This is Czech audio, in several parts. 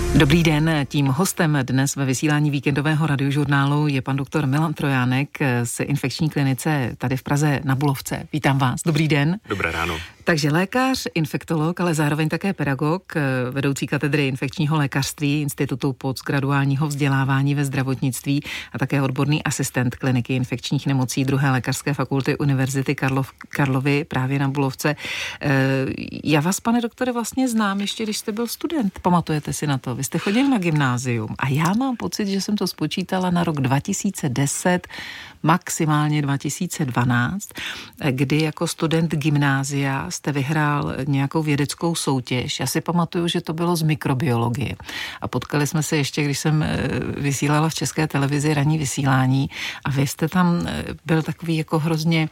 Dobrý den, tím hostem dnes ve vysílání víkendového radiožurnálu je pan doktor Milan Trojánek z infekční klinice tady v Praze na Bulovce. Vítám vás, dobrý den. Dobré ráno. Takže lékař, infektolog, ale zároveň také pedagog, vedoucí katedry infekčního lékařství, Institutu postgraduálního vzdělávání ve zdravotnictví a také odborný asistent kliniky infekčních nemocí 2. lékařské fakulty Univerzity Karlovy právě na Bulovce. Já vás, pane doktore, vlastně znám ještě, když jste byl student. Pamatujete si na to? Vy jste chodil na gymnázium a já mám pocit, že jsem to spočítala na rok 2010, maximálně 2012, kdy jako student gymnázia jste vyhrál nějakou vědeckou soutěž. Já si pamatuju, že to bylo z mikrobiologie. A potkali jsme se ještě, když jsem vysílala v České televizi ranní vysílání a vy jste tam byl takový jako hrozně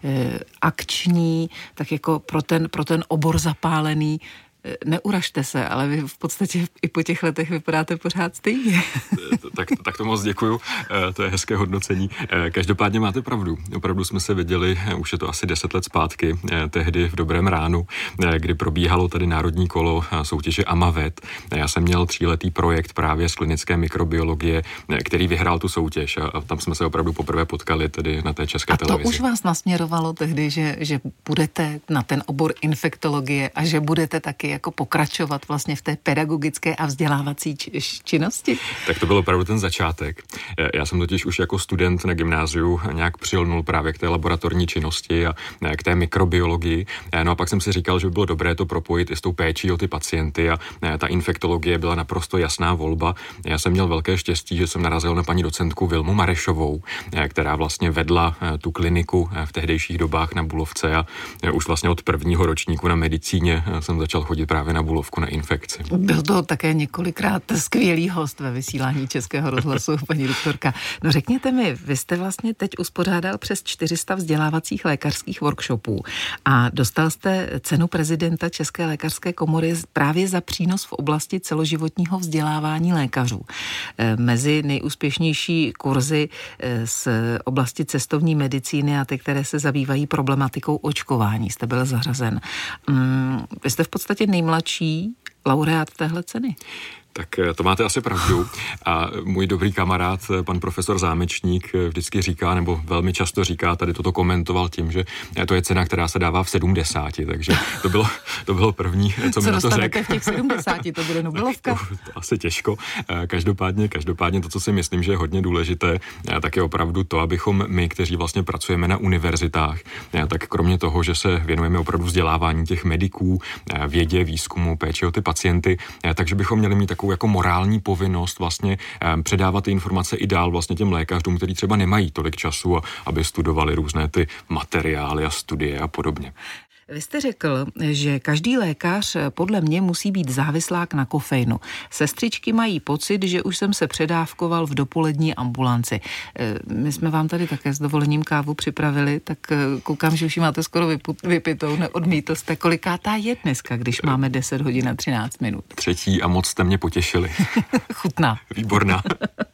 akční, tak jako pro ten obor zapálený. Neuražte se, ale vy v podstatě i po těch letech vypadáte pořád stejně. Tak to moc děkuju, to je hezké hodnocení. Každopádně máte pravdu. Opravdu jsme se viděli, už je to asi 10 let zpátky, tehdy v dobrém ránu, kdy probíhalo tady národní kolo soutěže AMAVET. Já jsem měl 3letý projekt právě z klinické mikrobiologie, který vyhrál tu soutěž a tam jsme se opravdu poprvé potkali tedy na té České televizi. A to už vás nasměrovalo tehdy, že budete na ten obor infektologie a že budete taky jako pokračovat vlastně v té pedagogické a vzdělávací činnosti? Tak to byl opravdu ten začátek. Já jsem totiž už jako student na gymnáziu nějak přilnul právě k té laboratorní činnosti a k té mikrobiologii. No a pak jsem si říkal, že by bylo dobré to propojit i s tou péčí o ty pacienty a ta infektologie byla naprosto jasná volba. Já jsem měl velké štěstí, že jsem narazil na paní docentku Vilmu Marešovou, která vlastně vedla tu kliniku v tehdejších dobách na Bulovce a už vlastně od prvního ročníku na medicíně jsem začal chodit právě na Bulovku na infekci. Byl to také několikrát skvělý host ve vysílání Českého rozhlasu, paní doktorka. No řekněte mi, vy jste vlastně teď uspořádal přes 400 vzdělávacích lékařských workshopů a dostal jste cenu prezidenta České lékařské komory právě za přínos v oblasti celoživotního vzdělávání lékařů. Mezi nejúspěšnější kurzy z oblasti cestovní medicíny a ty, které se zabývají problematikou očkování, jste byl zařazen. Vy jste v podstatě nejmladší laureát téhle ceny. Tak to máte asi pravdu. A můj dobrý kamarád, pan profesor Zámečník, vždycky říká, nebo velmi často říká, tady toto komentoval tím, že to je cena, která se dává v 70, takže to bylo první, co mi na to řekl. V těch 70, to bude Nobelovka? To asi těžko. Každopádně to, co si myslím, že je hodně důležité, tak je opravdu to, abychom my, kteří vlastně pracujeme na univerzitách, tak kromě toho, že se věnujeme opravdu vzdělávání těch mediků, vědě, výzkumu, péči o ty pacienty, takže bychom měli mít takovou jako morální povinnost vlastně předávat ty informace i dál vlastně těm lékařům, kteří třeba nemají tolik času, aby studovali různé ty materiály a studie a podobně. Vy jste řekl, že každý lékař podle mě musí být závislák na kofeinu. Sestřičky mají pocit, že už jsem se předávkoval v dopolední ambulanci. My jsme vám tady také s dovolením kávu připravili, tak koukám, že už ji máte skoro vypitou, neodmítl jste. Kolikátá je dneska, když máme 10 hodin a 13 minut? 3. a moc jste mě potěšili. Chutná. Výborná.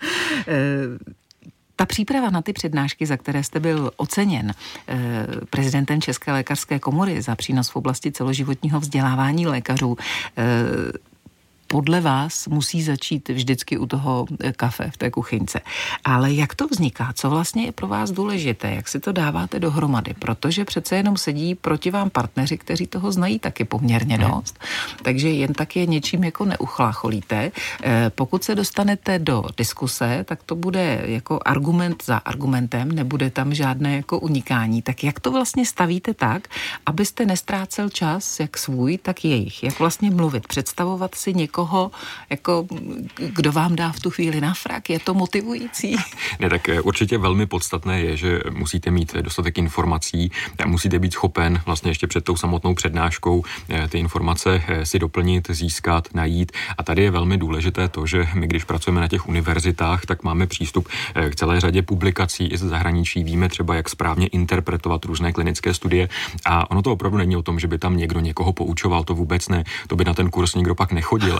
Ta příprava na ty přednášky, za které jste byl oceněn prezidentem České lékařské komory za přínos v oblasti celoživotního vzdělávání lékařů, podle vás musí začít vždycky u toho kafe v té kuchyňce. Ale jak to vzniká? Co vlastně je pro vás důležité? Jak si to dáváte dohromady? Protože přece jenom sedí proti vám partneři, kteří toho znají taky poměrně dost. Takže jen tak je něčím jako neuchlácholíte. Pokud se dostanete do diskuse, tak to bude jako argument za argumentem, nebude tam žádné jako unikání. Tak jak to vlastně stavíte tak, abyste nestrácel čas, jak svůj, tak jejich? Jak vlastně mluvit? Představovat si někoho, jako kdo vám dá v tu chvíli na frak? Je to motivující? Ne, tak určitě velmi podstatné je, že musíte mít dostatek informací, musíte být schopen vlastně ještě před tou samotnou přednáškou ty informace si doplnit, získat, najít. A tady je velmi důležité to, že my, když pracujeme na těch univerzitách, tak máme přístup k celé řadě publikací i ze zahraničí. Víme třeba, jak správně interpretovat různé klinické studie. A ono to opravdu není o tom, že by tam někdo někoho poučoval, to vůbec ne. To by na ten kurz nikdo pak nechodil.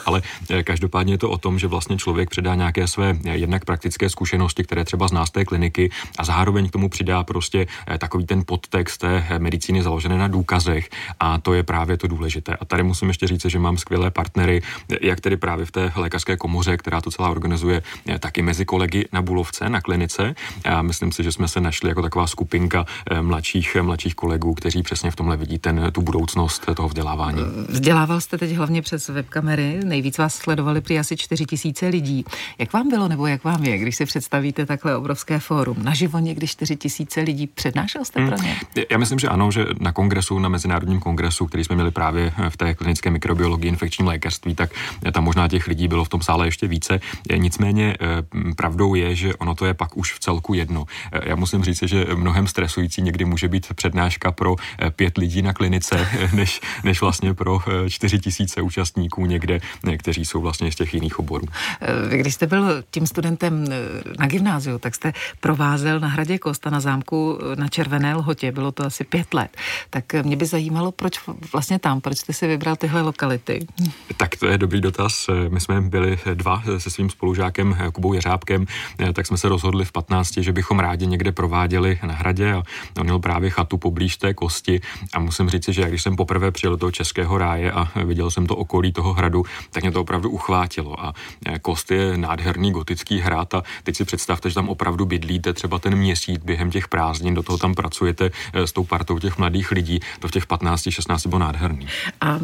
ale každopádně je to o tom, že vlastně člověk předá nějaké své jednak praktické zkušenosti, které třeba zná z té kliniky a zároveň k tomu přidá prostě takový ten podtext té medicíny založené na důkazech a to je právě to důležité. A tady musím ještě říct, že mám skvělé partnery, jak tedy právě v té lékařské komoře, která to celá organizuje, taky mezi kolegy na Bulovce, na klinice. A myslím si, že jsme se našli jako taková skupinka mladších kolegů, kteří přesně v tomhle vidí tu budoucnost toho vzdělávání. Vzdělával jste teď hlavně přes webkamery, nejvíc vás sledovali při asi 4 000 lidí. Jak vám bylo, nebo jak vám je, když si představíte takhle obrovské fórum? Naživo někdy 4 000 lidí, přednášel jste pro ně? Já myslím, že ano, že na kongresu, na mezinárodním kongresu, který jsme měli právě v té klinické mikrobiologii, infekčním lékařství, tak tam možná těch lidí bylo v tom sále ještě více. Nicméně pravdou je, že ono to je pak už v celku jedno. Já musím říct, že mnohem stresující někdy může být přednáška pro 5 lidí na klinice, než vlastně pro 4 000 účastníků někde, kteří jsou vlastně z těch jiných oborů. Když jste byl tím studentem na gymnáziu, tak jste provázel na Hradě Kost a na zámku na Červené Lhotě. Bylo to asi 5 let. Tak mě by zajímalo, proč vlastně tam, proč jste si vybral tyhle lokality? Tak to je dobrý dotaz. My jsme byli 2 se svým spolužákem Kubou Jeřábkem, tak jsme se rozhodli v 15, že bychom rádi někde prováděli na Hradě a on měl právě chatu poblíž té Kosti a musím říct, že když jsem poprvé přijel do toho Českého ráje a viděl jsem to okolí toho hradu, tak mě to opravdu uchvátilo a Kost je nádherný gotický hrad a teď si představte, že tam opravdu bydlíte třeba ten měsíc během těch prázdnin, do toho tam pracujete s tou partou těch mladých lidí, to v těch 15-16 bylo nádherný. A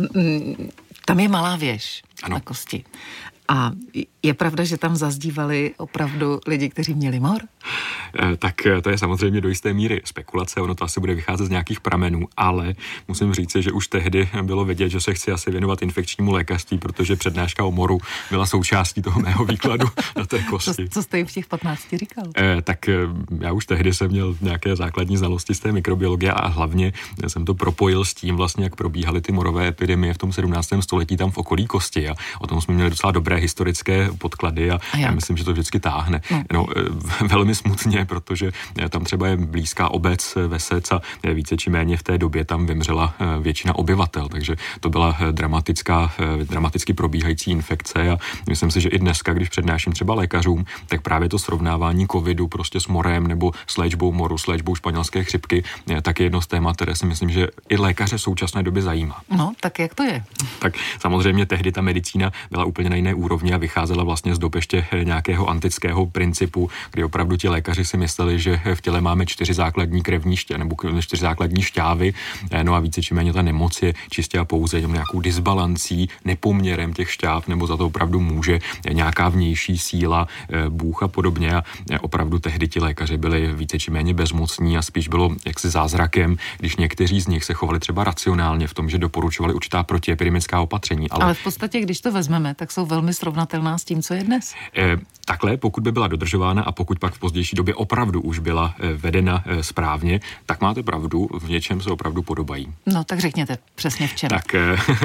tam je malá věž ano. Na Kosti. A je pravda, že tam zazdívali opravdu lidi, kteří měli mor? Tak to je samozřejmě do jisté míry spekulace, ono to asi bude vycházet z nějakých pramenů, ale musím říct, že už tehdy bylo vidět, že se chci asi věnovat infekčnímu lékařství, protože přednáška o moru byla součástí toho mého výkladu na té Kosti. Co jste jim v těch 15 říkal? Tak já už tehdy jsem měl nějaké základní znalosti z té mikrobiologie a hlavně jsem to propojil s tím vlastně, jak probíhaly ty morové epidemie v tom 17. století tam v okolí Kosti a o tom jsme měli docela dobré historické podklady a já myslím, že to vždycky táhne. No, velmi smutně, protože tam třeba je blízká obec, vesec a více či méně v té době tam vymřela většina obyvatel, takže to byla dramaticky probíhající infekce a myslím si, že i dneska, když přednáším třeba lékařům, tak právě to srovnávání covidu prostě s morem nebo s léčbou moru, s léčbou španělské chřipky, tak je jedno z témat, které si myslím, že i lékaře v současné době zajímá. No, tak jak to je? Tak samozřejmě tehdy ta medicína byla úplně na jiné úrovni a vycházela vlastně z dob ještě nějakého antického principu, kdy opravdu ti lékaři si mysleli, že v těle máme 4 základní krevní nebo 4 základní šťávy, no a více či méně ta nemoc je čistě a pouze nějakou disbalancí, nepoměrem těch šťáv, nebo za to opravdu může nějaká vnější síla, Bůh a podobně a opravdu tehdy ti lékaři byli více či méně bezmocní a spíš bylo jaksi zázrakem, když někteří z nich se chovali třeba racionálně v tom, že doporučovali určitá protiepidemická opatření. Ale v podstatě, když to vezmeme, tak jsou velmi srovnatelná s tím, co je dnes. Takhle, pokud by byla dodržována a pokud pak v pozdější době opravdu už byla vedena správně, tak máte pravdu, v něčem se opravdu podobají. No, tak řekněte přesně v čem. Tak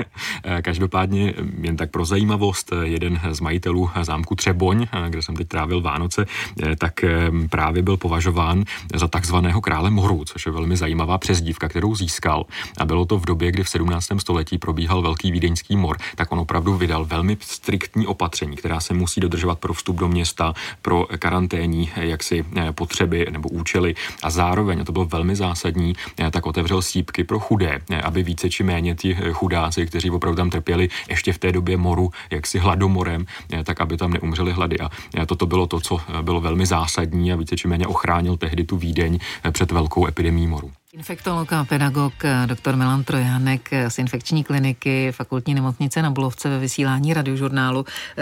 každopádně jen tak pro zajímavost, jeden z majitelů zámku Třeboň, kde jsem teď trávil Vánoce, tak právě byl považován za takzvaného krále moru, což je velmi zajímavá přezdívka, kterou získal. A bylo to v době, kdy v 17. století probíhal velký vídeňský mor, tak on opravdu vydal velmi striktní opatření, která se musí dodržovat pro vstup do města, pro karanténní jaksi potřeby nebo účely a zároveň, a to bylo velmi zásadní, tak otevřel sípky pro chudé, aby více či méně ti chudáci, kteří opravdu tam trpěli ještě v té době moru, jaksi hladomorem, tak aby tam neumřeli hlady. A toto bylo to, co bylo velmi zásadní a více či méně ochránil tehdy tu Vídeň před velkou epidemií moru. Infektolog a pedagog dr. Milan Trojánek z infekční kliniky Fakultní nemocnice na Bulovce ve vysílání Radiožurnálu.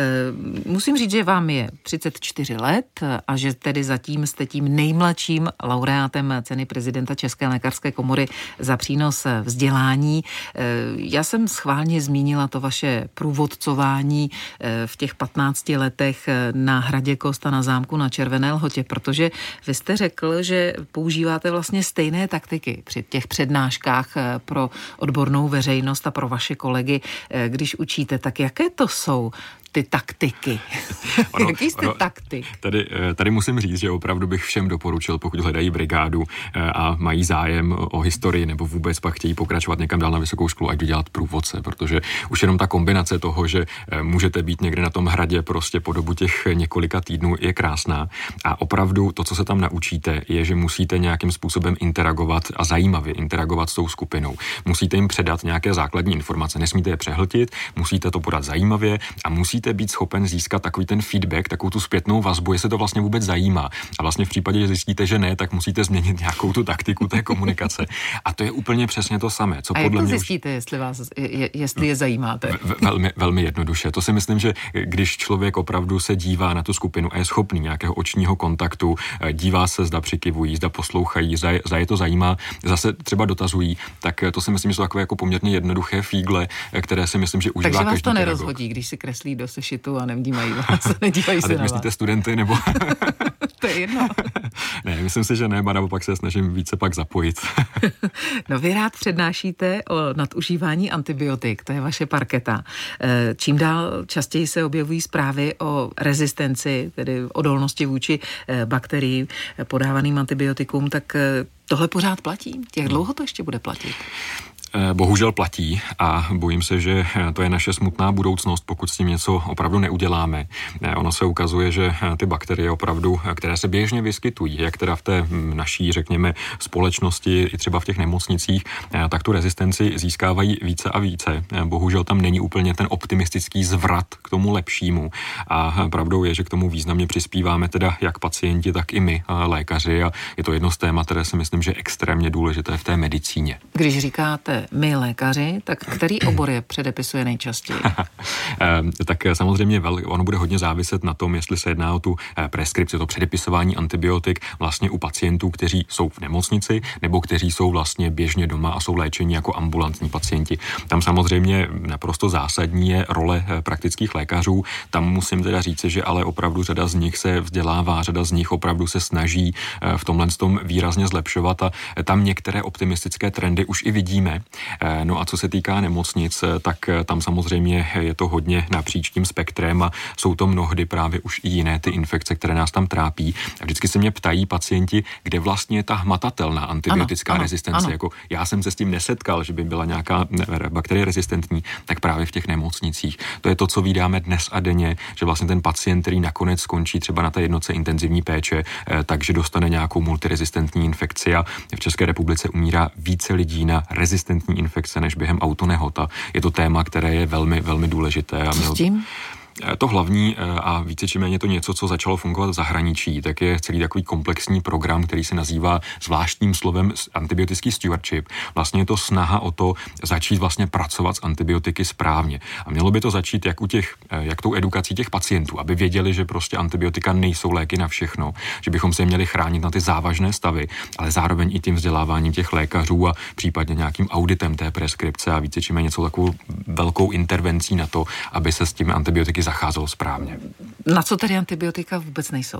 Musím říct, že vám je 34 let a že tedy zatím jste tím nejmladším laureátem ceny prezidenta České lékařské komory za přínos vzdělání. Já jsem schválně zmínila to vaše průvodcování v těch 15 letech na Hradě Kost a na zámku na Červené Lhotě, protože vy jste řekl, že používáte vlastně stejné taktiky při těch přednáškách pro odbornou veřejnost a pro vaše kolegy, když učíte. Tak jaké to jsou ty taktiky? Jaký jste taktik? Tady musím říct, že opravdu bych všem doporučil, pokud hledají brigádu a mají zájem o historii nebo vůbec pak chtějí pokračovat někam dál na vysokou školu, ať vydělat průvodce, protože už jenom ta kombinace toho, že můžete být někde na tom hradě prostě po dobu těch několika týdnů je krásná a opravdu to, co se tam naučíte, je, že musíte nějakým způsobem interagovat a zajímavě interagovat s tou skupinou. Musíte jim předat nějaké základní informace, nesmíte je přehltit, musíte to podat zajímavě a musíte být schopen získat takový ten feedback, takovou tu zpětnou vazbu, jestli to vlastně vůbec zajímá. A vlastně v případě, že zjistíte, že ne, tak musíte změnit nějakou tu taktiku té komunikace. A to je úplně přesně to samé. Co a podle jak to mě zjistíte, jestli je zajímáte? Velmi, velmi jednoduše. To si myslím, že když člověk opravdu se dívá na tu skupinu a je schopný nějakého očního kontaktu, dívá se, zda přikyvují, zda poslouchají, zda je to zajímá, zase třeba dotazují, tak to si myslím, že jsou takové jako poměrně jednoduché fígle, které si myslím, že užívá každý. Takže vás to pedagog. nerozhodí, když si kreslí do sešitu a nevnímají vás, nedívají se na vás. Myslíte studenty nebo? To je jedno. Ne, myslím si, že ne, a naopak se snažím více pak zapojit. No vy rád přednášíte o nadužívání antibiotik, to je vaše parketa. Čím dál častěji se objevují zprávy o rezistenci, tedy odolnosti vůči bakteriím podávaným antibiotikům, tak tohle pořád platí? Jak dlouho to ještě bude platit? Bohužel platí a bojím se, že to je naše smutná budoucnost, pokud s tím něco opravdu neuděláme. Ono se ukazuje, že ty bakterie opravdu, které se běžně vyskytují, jak teda v té naší, řekněme, společnosti i třeba v těch nemocnicích, tak tu rezistenci získávají více a více. Bohužel tam není úplně ten optimistický zvrat k tomu lepšímu. A pravdou je, že k tomu významně přispíváme teda jak pacienti, tak i my, lékaři, a je to jedno z témat, které si myslím, že je extrémně důležité v té medicíně. Když říkáte my lékaři, tak který obor je předepisuje nejčastěji? Tak samozřejmě ono bude hodně záviset na tom, jestli se jedná o tu preskripci, to předepisování antibiotik vlastně u pacientů, kteří jsou v nemocnici nebo kteří jsou vlastně běžně doma a jsou léčeni jako ambulantní pacienti. Tam samozřejmě naprosto zásadní je role praktických lékařů. Tam musím teda říci, že ale opravdu řada z nich se vzdělává, řada z nich opravdu se snaží v tomhle tom výrazně zlepšovat a tam některé optimistické trendy už i vidíme. No a co se týká nemocnic, tak tam samozřejmě je to hodně napříč tím spektrem a jsou to mnohdy právě už i jiné ty infekce, které nás tam trápí. A vždycky se mě ptají pacienti, kde vlastně je ta hmatatelná antibiotická rezistence. Ano. Jako já jsem se s tím nesetkal, že by byla nějaká bakterie rezistentní, tak právě v těch nemocnicích. To je to, co vídáme dnes a denně, že vlastně ten pacient, který nakonec skončí třeba na té jednotce intenzivní péče, takže dostane nějakou multirezistentní infekci a v České republice umírá více lidí na rezistentní infekce než během autonehod. Je to téma, které je velmi, velmi důležité. Co s tím? To hlavní a více či méně to něco, co začalo fungovat v zahraničí, tak je celý takový komplexní program, který se nazývá zvláštním slovem antibiotický stewardship. Vlastně je to snaha o to začít vlastně pracovat s antibiotiky správně. A mělo by to začít jak tou edukací těch pacientů, aby věděli, že prostě antibiotika nejsou léky na všechno, že bychom se měli chránit na ty závažné stavy, ale zároveň i tím vzděláváním těch lékařů a případně nějakým auditem té preskripce a více či méně něco takovou velkou intervencí na to, aby se s těmi antibiotiky zacházelo správně. Na co tedy antibiotika vůbec nejsou?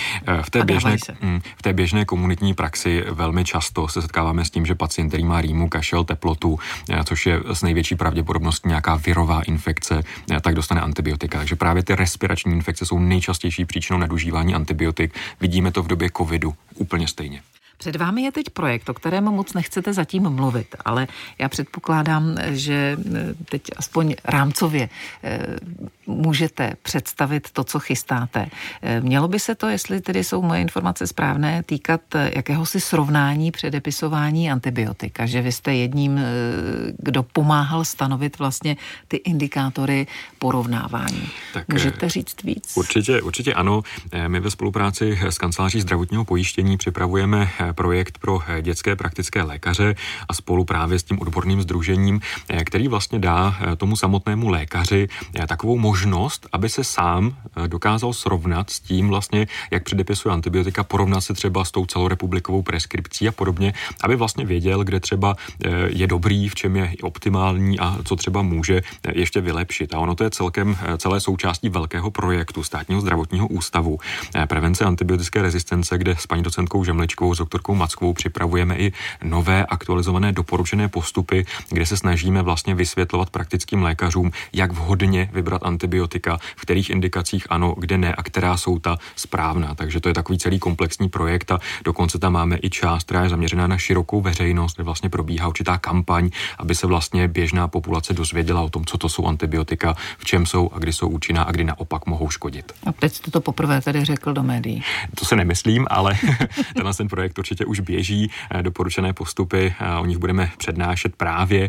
V té běžné komunitní praxi velmi často se setkáváme s tím, že pacient, který má rýmu, kašel, teplotu, což je s největší pravděpodobností nějaká virová infekce, tak dostane antibiotika. Takže právě ty respirační infekce jsou nejčastější příčinou nadužívání antibiotik. Vidíme to v době covidu úplně stejně. Před vámi je teď projekt, o kterém moc nechcete zatím mluvit, ale já předpokládám, že teď aspoň rámcově můžete představit to, co chystáte. Mělo by se to, jestli tedy jsou moje informace správné, týkat jakéhosi srovnání předepisování antibiotika, že vy jste jedním, kdo pomáhal stanovit vlastně ty indikátory porovnávání. Tak, můžete říct víc? Určitě ano. My ve spolupráci s kanceláří zdravotního pojištění připravujeme projekt pro dětské praktické lékaře a spolu právě s tím odborným sdružením, který vlastně dá tomu samotnému lékaři takovou možnost, aby se sám dokázal srovnat s tím vlastně, jak předepisuje antibiotika, porovnat se třeba s tou celorepublikovou preskripcí a podobně, aby vlastně věděl, kde třeba je dobrý, v čem je optimální a co třeba může ještě vylepšit. A ono to je celé součástí velkého projektu Státního zdravotního ústavu prevence antibiotické rezistence, kde s paní docentkou Žemličkovou, s doktorkou Mackovou připravujeme i nové aktualizované doporučené postupy, kde se snažíme vlastně vysvětlovat praktickým lékařům, jak vhodně vybrat antibiotika, v kterých indikacích ano, kde ne a která jsou ta správná. Takže to je takový celý komplexní projekt a dokonce tam máme i část, která je zaměřená na širokou veřejnost, kde vlastně probíhá určitá kampaň, aby se vlastně běžná populace dozvěděla o tom, co to jsou antibiotika, v čem jsou a kdy jsou účinná a kdy naopak mohou škodit. A teď jste to poprvé tedy řekl do médií. To se nemyslím, ale ten projekt určitě už běží, doporučené postupy, o nich budeme přednášet právě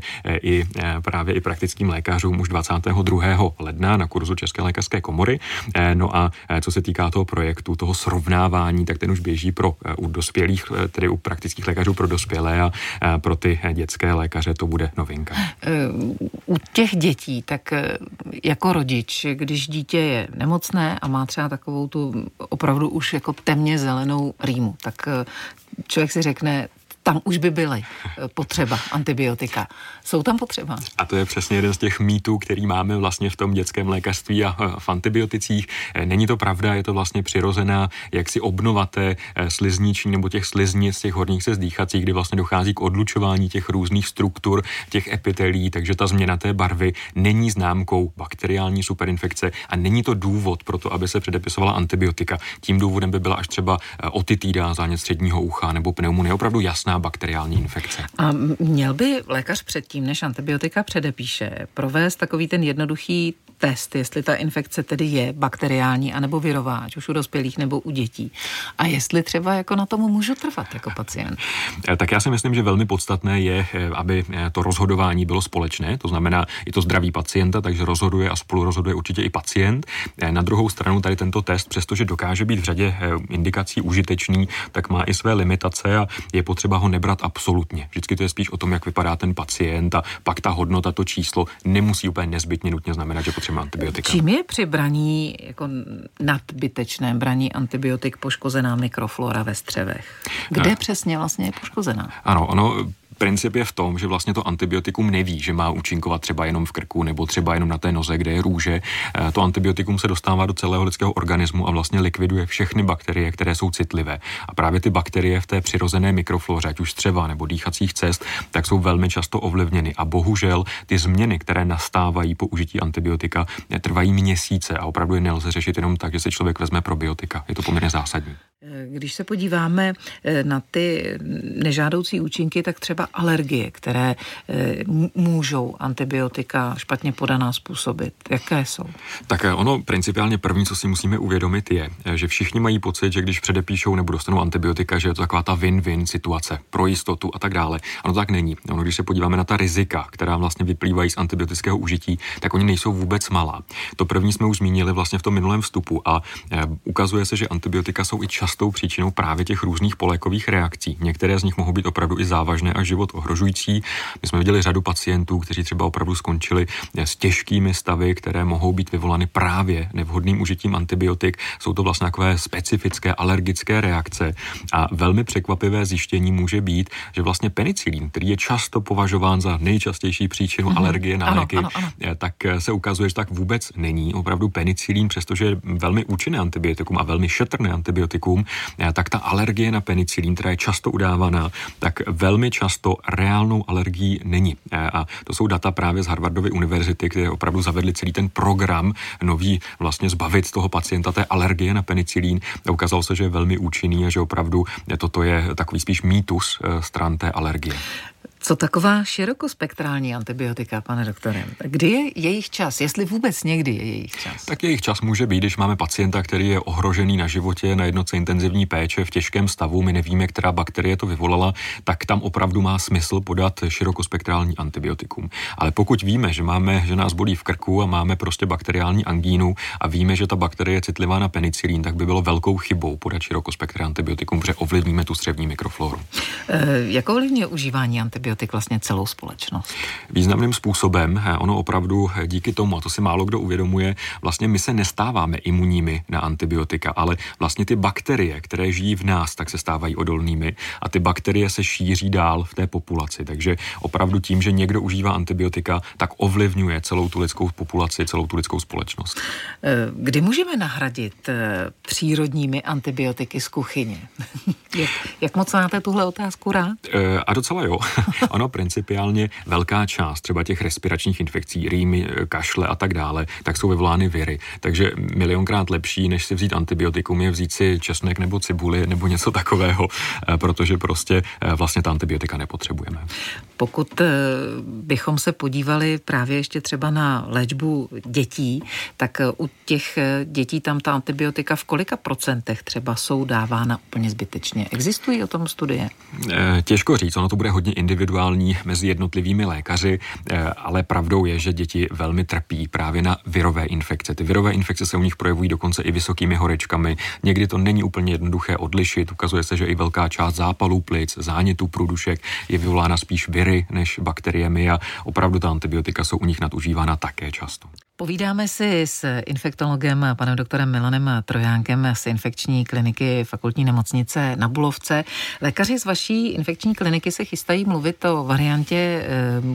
i praktickým lékařům už 22. ledna na kurzu České lékařské komory. No a co se týká toho projektu, toho srovnávání, tak ten už běží u dospělých, tedy u praktických lékařů pro dospělé a pro ty dětské lékaře to bude novinka. U těch dětí, tak jako rodič, když dítě je nemocné a má třeba takovou tu opravdu už jako temně zelenou rýmu, tak člověk si řekne, tam už by byly potřeba antibiotika. Jsou tam potřeba? A to je přesně jeden z těch mýtů, který máme vlastně v tom dětském lékařství a v antibioticích. Není to pravda, je to vlastně přirozená jaksi obnova té slizniční nebo těch sliznic, těch horních cest dýchacích, kdy vlastně dochází k odlučování těch různých struktur, těch epitelí, takže ta změna té barvy není známkou bakteriální superinfekce a není to důvod pro to, aby se předepisovala antibiotika. Tím důvodem by byla až třeba otitída, zánět středního ucha nebo pneumonie, opravdu jasná bakteriální infekce. A měl by lékař předtím, než antibiotika předepíše, provést takový ten jednoduchý test, jestli ta infekce tedy je bakteriální anebo virová, ať už u dospělých nebo u dětí. A jestli třeba jako na tomu můžu trvat jako pacient. Tak já si myslím, že velmi podstatné je, aby to rozhodování bylo společné, to znamená i to zdraví pacienta, takže rozhoduje a spolurozhoduje určitě i pacient. Na druhou stranu tady tento test, přestože dokáže být v řadě indikací užitečný, tak má i své limitace a je potřeba ho nebrat absolutně. Vždycky to je spíš o tom, jak vypadá ten pacient a pak ta hodnota, to číslo nemusí úplně nezbytně nutně znamenat, že potřebuje antibiotika. Čím je při braní, jako nadbytečném braní antibiotik poškozená mikroflora ve střevech? Kde přesně vlastně je poškozená? Ano, princip je v tom, že vlastně to antibiotikum neví, že má účinkovat třeba jenom v krku nebo třeba jenom na té noze, kde je růže. To antibiotikum se dostává do celého lidského organismu a vlastně likviduje všechny bakterie, které jsou citlivé. A právě ty bakterie v té přirozené mikrofloře, ať už střeva nebo dýchacích cest, tak jsou velmi často ovlivněny. A bohužel ty změny, které nastávají po užití antibiotika, trvají měsíce a opravdu je nelze řešit jenom tak, že si člověk vezme probiotika. Je to poměrně zásadní. Když se podíváme na ty nežádoucí účinky, tak třeba alergie, které můžou antibiotika špatně podaná způsobit. Jaké jsou? Tak ono principiálně první, co si musíme uvědomit, je, že všichni mají pocit, že když předepíšou nebo dostanou antibiotika, že je to taková ta win-win situace pro jistotu a tak dále. Ono tak není. Ono, když se podíváme na ta rizika, která vlastně vyplývají z antibiotického užití, tak oni nejsou vůbec malá. To první jsme už zmínili vlastně v tom minulém vstupu a ukazuje se, že antibiotika jsou i častou příčinou právě těch různých polékových reakcí. Některé z nich mohou být opravdu i závažné a život ohrožující. My jsme viděli řadu pacientů, kteří třeba opravdu skončili s těžkými stavy, které mohou být vyvolány právě nevhodným užitím antibiotik. Jsou to vlastně takové specifické alergické reakce a velmi překvapivé zjištění může být, že vlastně penicilin, který je často považován za nejčastější příčinu alergie na léky, tak se ukazuje, že tak vůbec není. Opravdu penicilin, přestože je velmi účinné antibiotikum a velmi šetrné antibiotikum, tak ta alergie na penicilin, která je často udávaná, tak velmi často reálnou alergií není. A to jsou data právě z Harvardovy univerzity, kde opravdu zavedli celý ten program nový vlastně zbavit toho pacienta té alergie na penicilin. Ukázalo se, že je velmi účinný a že opravdu toto je takový spíš mýtus stran té alergie. Co taková širokospektrální antibiotika, pane doktore? Kdy je jejich čas? Jestli vůbec někdy je jejich čas? Tak jejich čas může být, když máme pacienta, který je ohrožený na životě, na jednotce intenzivní péče v těžkém stavu, my nevíme, která bakterie to vyvolala, tak tam opravdu má smysl podat širokospektrální antibiotikum. Ale pokud víme, že nás bolí v krku a máme prostě bakteriální angínu a víme, že ta bakterie je citlivá na penicilin, tak by bylo velkou chybou podat širokospektrální antibiotikum, protože ovlivníme tu střevní mikrofloru. Jak ovlivňuje užívání antibiotika antibiotik vlastně celou společnost? Významným způsobem. Ono opravdu díky tomu, a to si málo kdo uvědomuje, vlastně my se nestáváme imunními na antibiotika, ale vlastně ty bakterie, které žijí v nás, tak se stávají odolnými a ty bakterie se šíří dál v té populaci. Takže opravdu tím, že někdo užívá antibiotika, tak ovlivňuje celou tu lidskou populaci, celou tu lidskou společnost. Kdy můžeme nahradit přírodními antibiotiky z kuchyně? Jak moc máte tuhle otázku rád? A docela jo. Ono principiálně velká část třeba těch respiračních infekcí, rýmy, kašle a tak dále, tak jsou vyvolány viry. Takže milionkrát lepší, než si vzít antibiotikum, je vzít si česnek nebo cibuli nebo něco takového, protože prostě vlastně ta antibiotika nepotřebujeme. Pokud bychom se podívali právě ještě třeba na léčbu dětí, tak u těch dětí tam ta antibiotika v kolika procentech třeba jsou dávána úplně zbytečně? Existují o tom studie? Těžko říct, ono to bude hodně individuální mezi jednotlivými lékaři, ale pravdou je, že děti velmi trpí právě na virové infekce. Ty virové infekce se u nich projevují dokonce i vysokými horečkami. Někdy to není úplně jednoduché odlišit. Ukazuje se, že i velká část zápalů plic, zánětů průdušek je vyvolána spíš viry než bakteriemi a opravdu ta antibiotika jsou u nich nadužívána také často. Povídáme si s infektologem panem doktorem Milanem Trojánkem z infekční kliniky Fakultní nemocnice na Bulovce. Lékaři z vaší infekční kliniky se chystají mluvit o variantě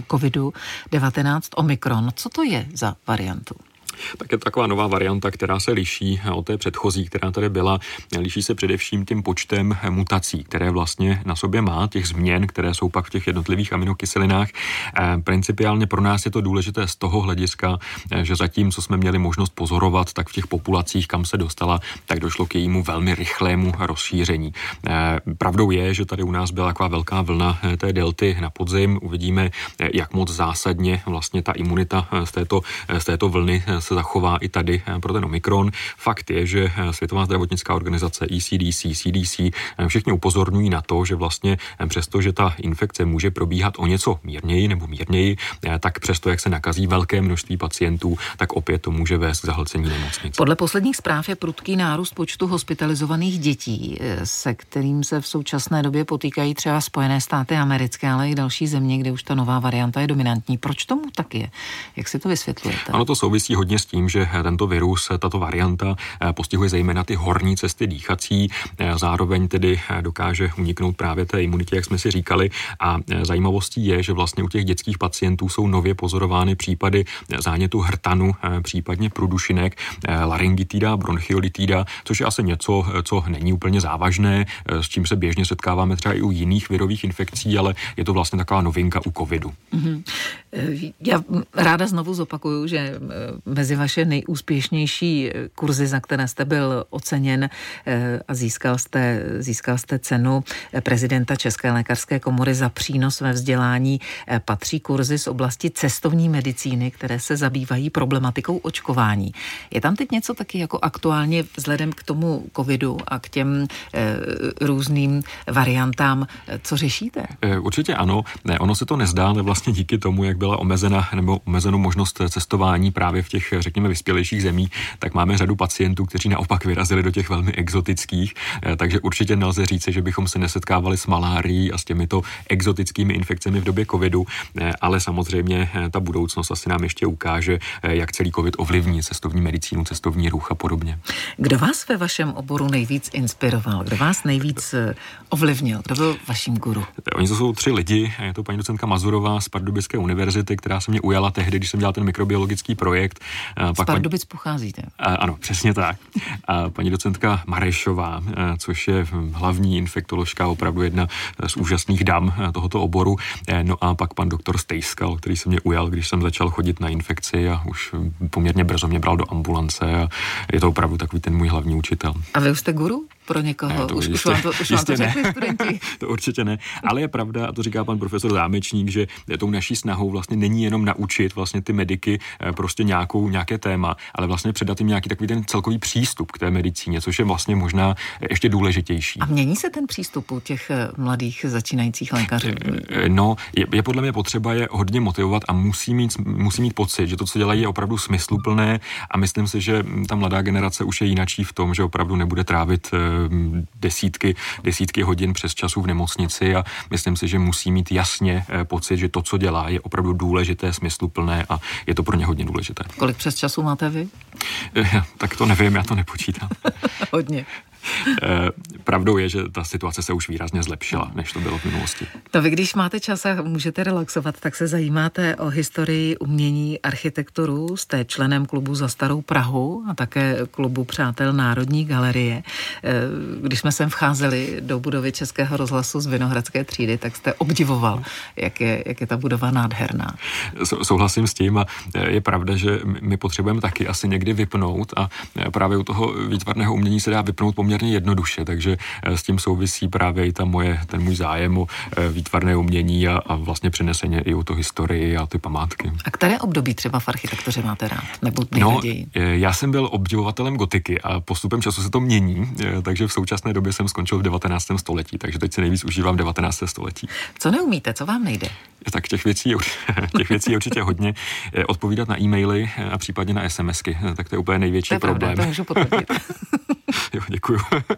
COVID-19 Omikron. Co to je za variantu? Tak je to taková nová varianta, která se liší od té předchozí, která tady byla. Liší se především tím počtem mutací, které vlastně na sobě má, těch změn, které jsou pak v těch jednotlivých aminokyselinách. Principiálně pro nás je to důležité z toho hlediska, že zatím, co jsme měli možnost pozorovat, tak v těch populacích, kam se dostala, tak došlo k jejímu velmi rychlému rozšíření. Pravdou je, že tady u nás byla taková velká vlna té delty na podzim. Uvidíme, jak moc zásadně vlastně ta imunita z této vlny se zachová i tady pro ten Omikron. Fakt je, že Světová zdravotnická organizace ECDC, CDC všichni upozorňují na to, že vlastně přesto, že ta infekce může probíhat o něco mírněji, tak přesto, jak se nakazí velké množství pacientů, tak opět to může vést k zahlcení nemocnic. Podle posledních zpráv je prudký nárůst počtu hospitalizovaných dětí, se kterým se v současné době potýkají třeba Spojené státy americké, ale i další země, kde už ta nová varianta je dominantní. Proč tomu tak je? Jak si to vysvětlujete? Ono to souvisí hodně s tím, že tento virus, tato varianta postihuje zejména ty horní cesty dýchací, zároveň tedy dokáže uniknout právě té imunitě, jak jsme si říkali. A zajímavostí je, že vlastně u těch dětských pacientů jsou nově pozorovány případy zánětu hrtanu, případně průdušinek, laryngitida, bronchiolitida, což je asi něco, co není úplně závažné, s čím se běžně setkáváme třeba i u jiných virových infekcí, ale je to vlastně taková novinka u covidu. Já ráda znovu zopakuju, že mezi vaše nejúspěšnější kurzy, za které jste byl oceněn a získal jste cenu prezidenta České lékařské komory za přínos ve vzdělání, patří kurzy z oblasti cestovní medicíny, které se zabývají problematikou očkování. Je tam teď něco taky jako aktuálně vzhledem k tomu covidu a k těm různým variantám, co řešíte? Určitě ano. Ne, ono se to nezdá, ale vlastně díky tomu, jak byla omezenou možnost cestování právě v těch, řekněme, vyspělejších zemí, tak máme řadu pacientů, kteří naopak vyrazili do těch velmi exotických, takže určitě nelze říci, že bychom se nesetkávali s malárií a s těmito exotickými infekcemi v době covidu, ale samozřejmě ta budoucnost asi nám ještě ukáže, jak celý covid ovlivní cestovní medicínu, cestovní ruch a podobně. Kdo vás ve vašem oboru nejvíc inspiroval? Kdo vás nejvíc ovlivnil? Kdo byl vaším guru? Oni to jsou 3 lidi. Je to paní docentka Mazurová z Pardubické univerzity, která se mě ujala tehdy, když jsem dělal ten mikrobiologický projekt. Z Pardubic pocházíte? Ano, přesně tak. A paní docentka Marešová, což je hlavní infektoložka, opravdu jedna z úžasných dam tohoto oboru. No a pak pan doktor Stejskal, který se mě ujal, když jsem začal chodit na infekci a už poměrně brzo mě bral do ambulance a je to opravdu takový ten můj hlavní učitel. A vy už jste guru pro někoho? Ne, už vám to řekli studenti? To určitě ne. Ale je pravda, a to říká pan profesor Zámečník, že tou naší snahou vlastně není jenom naučit vlastně ty mediky prostě nějaké téma, ale vlastně předat jim nějaký takový ten celkový přístup k té medicíně, což je vlastně možná ještě důležitější. A mění se ten přístup u těch mladých začínajících lékařů? No, je podle mě potřeba je hodně motivovat a musí mít pocit, že to, co dělají, je opravdu smysluplné a myslím si, že ta mladá generace už je jinačí v tom, že opravdu nebude trávit desítky hodin přes času v nemocnici a myslím si, že musí mít jasně pocit, že to, co dělá, je opravdu důležité, smysluplné a je to pro ně hodně důležité. Kolik přes času máte vy? Tak to nevím, já to nepočítám. Hodně. Pravdou je, že ta situace se už výrazně zlepšila, než to bylo v minulosti. To vy, když máte čas a můžete relaxovat, tak se zajímáte o historii umění, architekturu, jste členem klubu Za starou Prahu a také klubu Přátel Národní galerie. Když jsme sem vcházeli do budovy Českého rozhlasu z Vinohradské třídy, tak jste obdivoval, jak je ta budova nádherná. Souhlasím s tím a je pravda, že my potřebujeme taky asi někdy vypnout a právě u toho výtvarného umění se dá vypnout poměrně jednoduše, takže s tím souvisí právě i ten můj zájem o výtvarné umění a vlastně přeneseně i o tu historii a ty památky. A které období třeba v architektuře máte rád? Nebo nejraději? Já jsem byl obdivovatelem gotiky a postupem času se to mění, takže v současné době jsem skončil v 19. století, takže teď si nejvíc užívám 19. století. Co neumíte? Co vám nejde? Tak těch věcí je určitě hodně. Odpovídat na e-maily a případně na SMSky, tak to je úplně největší problém. To můžu potvrdit. Jo, děkuju.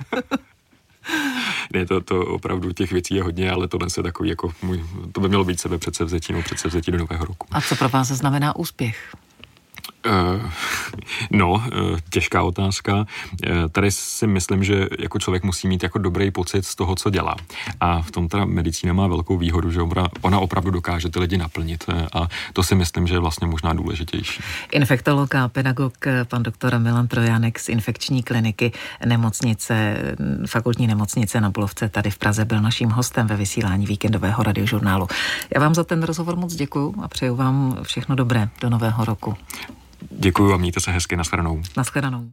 Ne, to opravdu těch věcí je hodně, ale tohle je takový jako to by mělo být předsevzetí do nového roku. A co pro vás znamená úspěch? Těžká otázka. Tady si myslím, že jako člověk musí mít jako dobrý pocit z toho, co dělá. A v tom ta medicína má velkou výhodu, že ona opravdu dokáže ty lidi naplnit a to si myslím, že je vlastně možná důležitější. Infektolog a pedagog pan doktor Milan Trojánek z infekční kliniky fakultní nemocnice na Bulovce tady v Praze byl naším hostem ve vysílání víkendového radiožurnálu. Já vám za ten rozhovor moc děkuju a přeju vám všechno dobré do nového roku. Děkuju a mějte se hezky, nashledanou. Nashledanou.